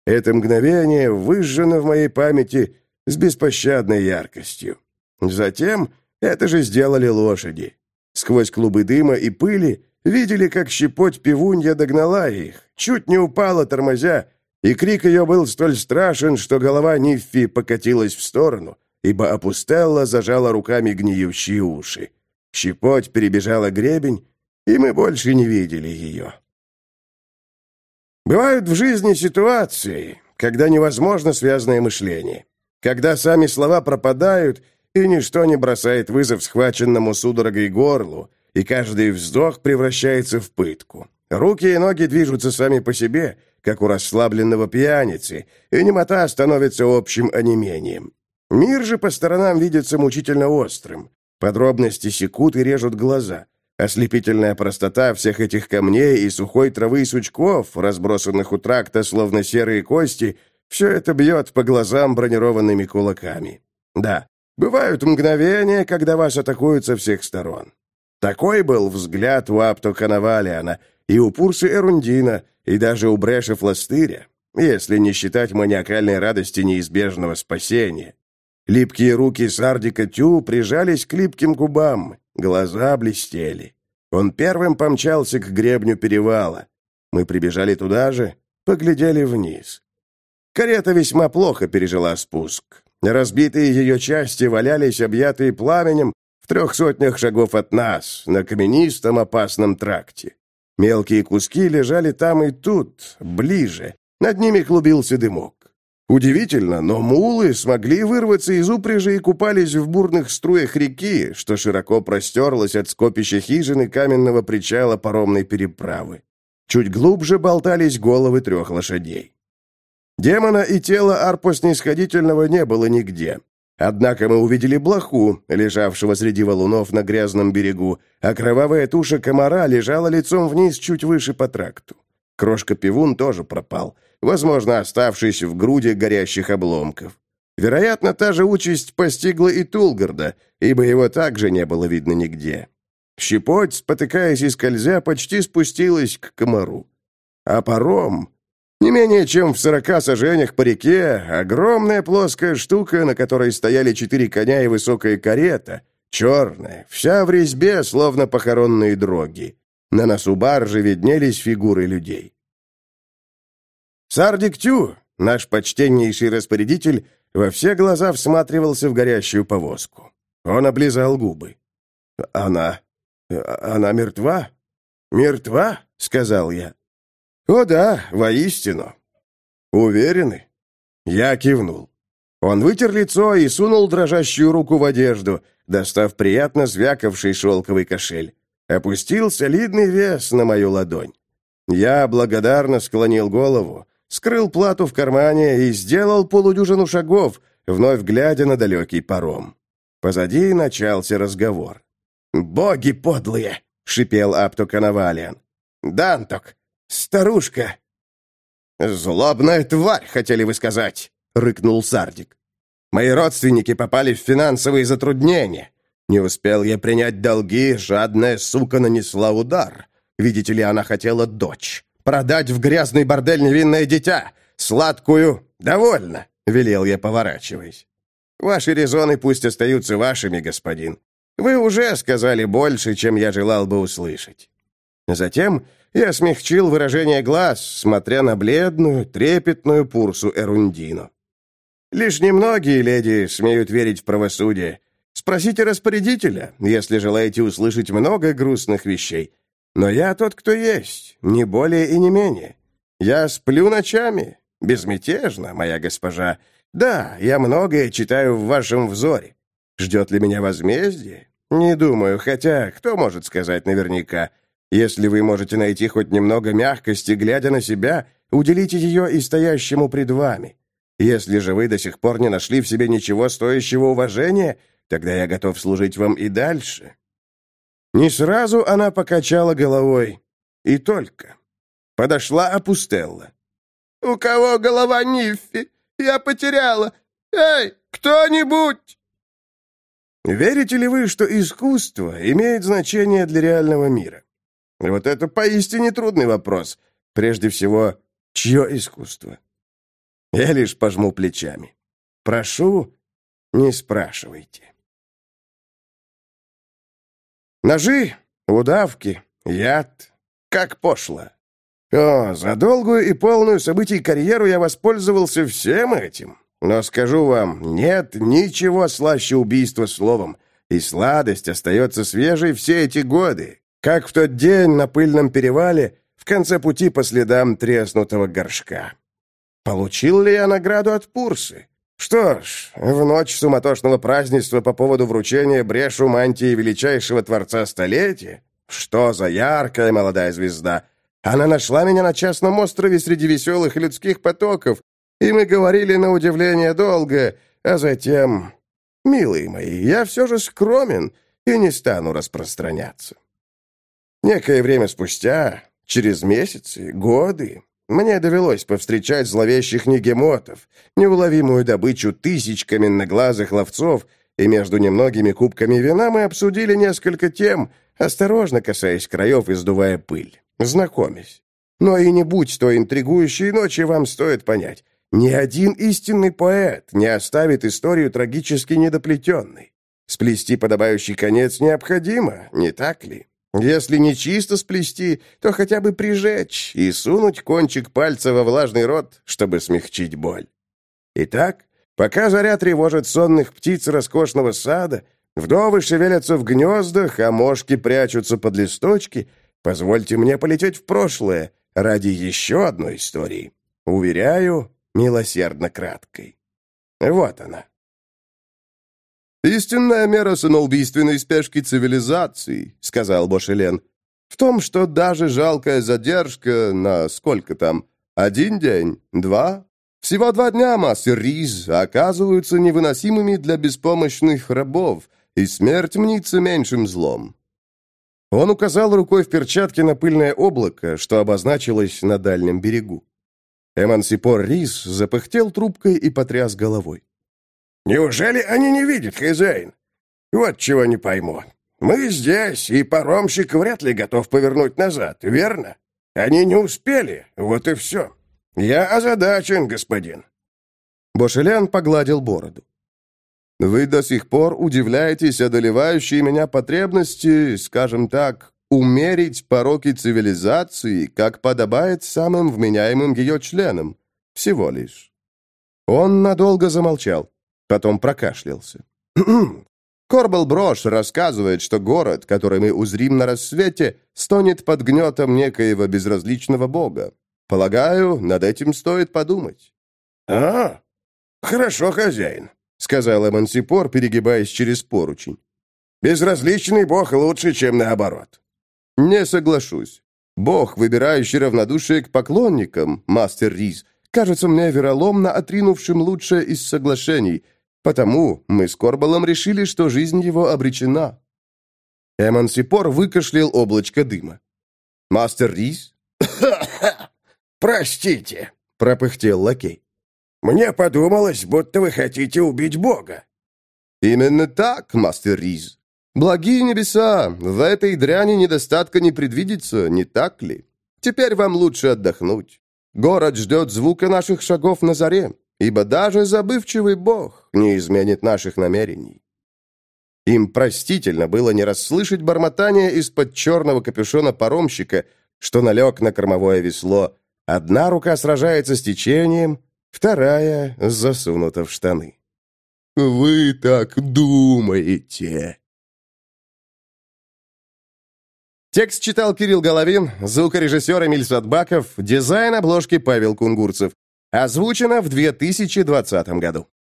Это мгновение выжжено в моей памяти с беспощадной яркостью. Затем это же сделали лошади. Сквозь клубы дыма и пыли видели, как щепоть пивунья догнала их, чуть не упала, тормозя, и крик ее был столь страшен, что голова Ниффи покатилась в сторону, ибо Апустелла зажала руками гниющие уши. Щепоть перебежала гребень, и мы больше не видели ее. Бывают в жизни ситуации, когда невозможно связное мышление, когда сами слова пропадают, и ничто не бросает вызов схваченному судорогой горлу, и каждый вздох превращается в пытку. Руки и ноги движутся сами по себе, как у расслабленного пьяницы, и немота становится общим онемением. Мир же по сторонам видится мучительно острым. Подробности секут и режут глаза. Ослепительная простота всех этих камней и сухой травы и сучков, разбросанных у тракта, словно серые кости, все это бьет по глазам бронированными кулаками. Да, бывают мгновения, когда вас атакуют со всех сторон. Такой был взгляд у Апто Канавалиана, и у Пурсы Эрундина, и даже у Брэша Фластыря, если не считать маниакальной радости неизбежного спасения. Липкие руки Сардика Тю прижались к липким губам, глаза блестели. Он первым помчался к гребню перевала. Мы прибежали туда же, поглядели вниз. Карета весьма плохо пережила спуск. Разбитые ее части валялись, объятые пламенем, в 300 шагов от нас, на каменистом опасном тракте. Мелкие куски лежали там и тут, ближе. Над ними клубился дымок. Удивительно, но мулы смогли вырваться из упряжи и купались в бурных струях реки, что широко простерлось от скопища хижины каменного причала паромной переправы. Чуть глубже болтались головы 3 лошадей. Демона и тела Арпо Снисходительного не было нигде. Однако мы увидели блоху, лежавшего среди валунов на грязном берегу, а кровавая туша комара лежала лицом вниз чуть выше по тракту. Крошка-пивун тоже пропал, возможно, оставшись в груди горящих обломков. Вероятно, та же участь постигла и Тулгарда, ибо его также не было видно нигде. Щепоть, спотыкаясь и скользя, почти спустилась к комару. А паром... Не менее чем в 40 саженях по реке, огромная плоская штука, на которой стояли 4 коня и высокая карета, черная, вся в резьбе, словно похоронные дроги. На носу баржи виднелись фигуры людей. Сардик Тю, наш почтеннейший распорядитель, во все глаза всматривался в горящую повозку. Он облизал губы. «Она мертва?» «Мертва?» — сказал я. «О да, воистину». «Уверены?» Я кивнул. Он вытер лицо и сунул дрожащую руку в одежду, достав приятно звякавший шелковый кошель. Опустил солидный вес на мою ладонь. Я благодарно склонил голову, скрыл плату в кармане и сделал полудюжину шагов, вновь глядя на далекий паром. Позади начался разговор. «Боги подлые!» — шипел Апто Канавалиан. «Данток! Старушка!» «Злобная тварь, хотели вы сказать!» — рыкнул Сардик. «Мои родственники попали в финансовые затруднения. Не успел я принять долги, жадная сука нанесла удар. Видите ли, она хотела дочь. Продать в грязный бордель невинное дитя. Сладкую. Довольно!» — велел я, поворачиваясь. «Ваши резоны пусть остаются вашими, господин. Вы уже сказали больше, чем я желал бы услышать». Затем я смягчил выражение глаз, смотря на бледную, трепетную Пурсу Эрундину. «Лишь немногие леди смеют верить в правосудие. Спросите распорядителя, если желаете услышать много грустных вещей. Но я тот, кто есть, не более и не менее. Я сплю ночами, безмятежно, моя госпожа. Да, я многое читаю в вашем взоре. Ждет ли меня возмездие? Не думаю, хотя кто может сказать наверняка. Если вы можете найти хоть немного мягкости, глядя на себя, уделите ее и стоящему пред вами. Если же вы до сих пор не нашли в себе ничего стоящего уважения, тогда я готов служить вам и дальше». Не сразу она покачала головой. И только. Подошла Апустелла. «У кого голова Ниффи? Я потеряла! Эй, кто-нибудь!» Верите ли вы, что искусство имеет значение для реального мира? Вот это поистине трудный вопрос. Прежде всего, чье искусство? Я лишь пожму плечами. Прошу, не спрашивайте. Ножи, удавки, яд. Как пошло. О, за долгую и полную событий карьеру я воспользовался всем этим. Но скажу вам, нет ничего слаще убийства словом, и сладость остается свежей все эти годы, как в тот день на пыльном перевале в конце пути по следам треснутого горшка. Получил ли я награду от Пурсы? Что ж, в ночь суматошного празднества по поводу вручения брешу мантии величайшего творца столетия, что за яркая молодая звезда, она нашла меня на частном острове среди веселых людских потоков, и мы говорили на удивление долго, а затем... Милые мои, я все же скромен и не стану распространяться. Некое время спустя, через месяцы, годы, мне довелось повстречать зловещих негемотов, неуловимую добычу тысяч каменноглазых ловцов, и между немногими кубками вина мы обсудили несколько тем, осторожно касаясь краев и сдувая пыль, знакомясь. Но и не будь той интригующей ночи, вам стоит понять, ни один истинный поэт не оставит историю трагически недоплетенной. Сплести подобающий конец необходимо, не так ли? Если не чисто сплести, то хотя бы прижечь и сунуть кончик пальца во влажный рот, чтобы смягчить боль. Итак, пока заря тревожит сонных птиц роскошного сада, вдовы шевелятся в гнездах, а мошки прячутся под листочки, позвольте мне полететь в прошлое ради еще одной истории. Уверяю, милосердно краткой. Вот она. «Истинная мера самоубийственной спешки цивилизации», — сказал Бошелен, «в том, что даже жалкая задержка на сколько там, 1 день, 2, всего 2 дня, мастер Риз, оказываются невыносимыми для беспомощных рабов, и смерть мнится меньшим злом». Он указал рукой в перчатке на пыльное облако, что обозначилось на дальнем берегу. Эмансипор Риз запыхтел трубкой и потряс головой. «Неужели они не видят, хозяин? Вот чего не пойму. Мы здесь, и паромщик вряд ли готов повернуть назад, верно? Они не успели, вот и все. Я озадачен, господин». Бошелян погладил бороду. «Вы до сих пор удивляетесь одолевающей меня потребности, скажем так, умерить пороки цивилизации, как подобает самым вменяемым ее членам. Всего лишь». Он надолго замолчал. Потом прокашлялся. Корбел Брош рассказывает, что город, который мы узрим на рассвете, стонет под гнетом некоего безразличного бога. Полагаю, над этим стоит подумать. «А, хорошо, хозяин», — сказал Эмансипор, перегибаясь через поручень. «Безразличный бог лучше, чем наоборот». «Не соглашусь. Бог, выбирающий равнодушие к поклонникам, мастер Риз, кажется мне вероломно отринувшим лучшее из соглашений, потому мы с Корбелом решили, что жизнь его обречена». Эмансипор выкашлял облачко дыма. «Мастер Риз?» «Простите», — пропыхтел лакей. «Мне подумалось, будто вы хотите убить Бога». «Именно так, мастер Риз. Благие небеса, в этой дряни недостатка не предвидится, не так ли? Теперь вам лучше отдохнуть. Город ждет звука наших шагов на заре, ибо даже забывчивый бог не изменит наших намерений». Им простительно было не расслышать бормотание из-под черного капюшона паромщика, что налег на кормовое весло. Одна рука сражается с течением, вторая засунута в штаны. «Вы так думаете?» Текст читал Кирилл Головин, звукорежиссер Эмиль Садбаков, дизайн обложки Павел Кунгурцев. Озвучено в 2020 году.